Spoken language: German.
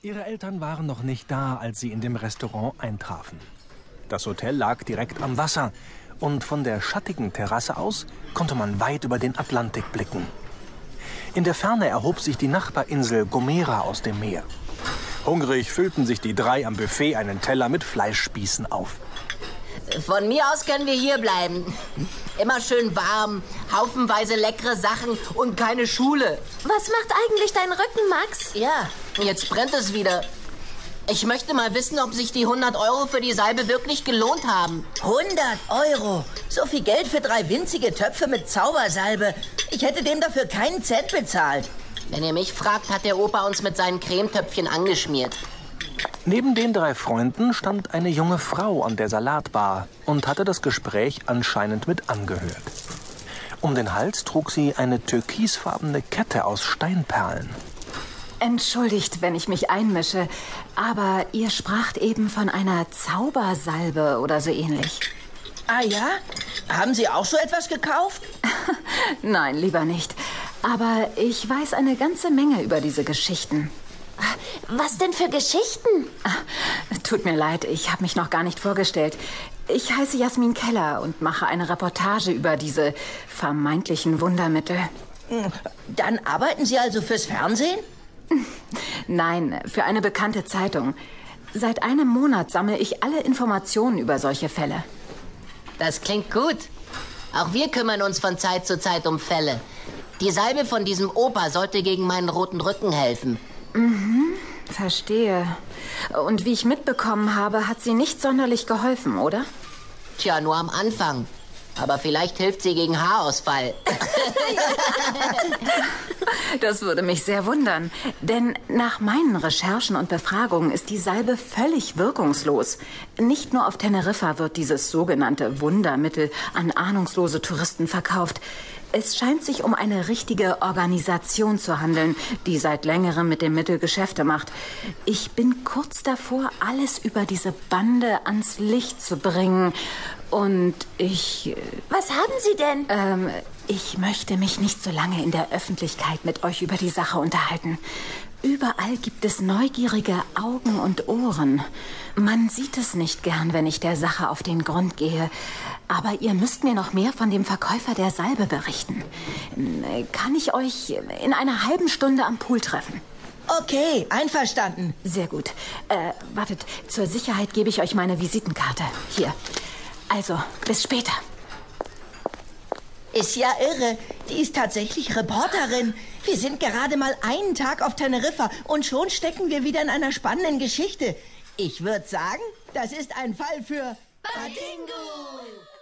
Ihre Eltern waren noch nicht da, als sie in dem Restaurant eintrafen. Das Hotel lag direkt am Wasser und von der schattigen Terrasse aus konnte man weit über den Atlantik blicken. In der Ferne erhob sich die Nachbarinsel Gomera aus dem Meer. Hungrig füllten sich die drei am Buffet einen Teller mit Fleischspießen auf. Von mir aus können wir hier bleiben. Immer schön warm, haufenweise leckere Sachen und keine Schule. Was macht eigentlich dein Rücken, Max? Ja, jetzt brennt es wieder. Ich möchte mal wissen, ob sich die 100 € für die Salbe wirklich gelohnt haben. 100 €? So viel Geld für 3 winzige Töpfe mit Zaubersalbe. Ich hätte dem dafür keinen Cent bezahlt. Wenn ihr mich fragt, hat der Opa uns mit seinen Cremetöpfchen angeschmiert. Neben den 3 Freunden stand eine junge Frau an der Salatbar und hatte das Gespräch anscheinend mit angehört. Um den Hals trug sie eine türkisfarbene Kette aus Steinperlen. Entschuldigt, wenn ich mich einmische, aber ihr spracht eben von einer Zaubersalbe oder so ähnlich. Ah ja? Haben Sie auch so etwas gekauft? Nein, lieber nicht. Aber ich weiß eine ganze Menge über diese Geschichten. Was denn für Geschichten? Tut mir leid, ich habe mich noch gar nicht vorgestellt. Ich heiße Jasmin Keller und mache eine Reportage über diese vermeintlichen Wundermittel. Dann arbeiten Sie also fürs Fernsehen? Nein, für eine bekannte Zeitung. Seit einem Monat sammle ich alle Informationen über solche Fälle. Das klingt gut. Auch wir kümmern uns von Zeit zu Zeit um Fälle. Die Salbe von diesem Opa sollte gegen meinen roten Rücken helfen. Verstehe. Und wie ich mitbekommen habe, hat sie nicht sonderlich geholfen, oder? Tja, nur am Anfang. Aber vielleicht hilft sie gegen Haarausfall. Das würde mich sehr wundern. Denn nach meinen Recherchen und Befragungen ist die Salbe völlig wirkungslos. Nicht nur auf Teneriffa wird dieses sogenannte Wundermittel an ahnungslose Touristen verkauft. Es scheint sich um eine richtige Organisation zu handeln, die seit längerem mit dem Mittel Geschäfte macht. Ich bin kurz davor, alles über diese Bande ans Licht zu bringen. Und ich... Was haben Sie denn? Ich möchte mich nicht so lange in der Öffentlichkeit mit euch über die Sache unterhalten. Überall gibt es neugierige Augen und Ohren. Man sieht es nicht gern, wenn ich der Sache auf den Grund gehe. Aber ihr müsst mir noch mehr von dem Verkäufer der Salbe berichten. Kann ich euch in einer halben Stunde am Pool treffen? Okay, einverstanden. Sehr gut. Wartet, zur Sicherheit gebe ich euch meine Visitenkarte. Hier. Also, bis später. Ist ja irre. Die ist tatsächlich Reporterin. Wir sind gerade mal einen Tag auf Teneriffa und schon stecken wir wieder in einer spannenden Geschichte. Ich würde sagen, das ist ein Fall für Badingo!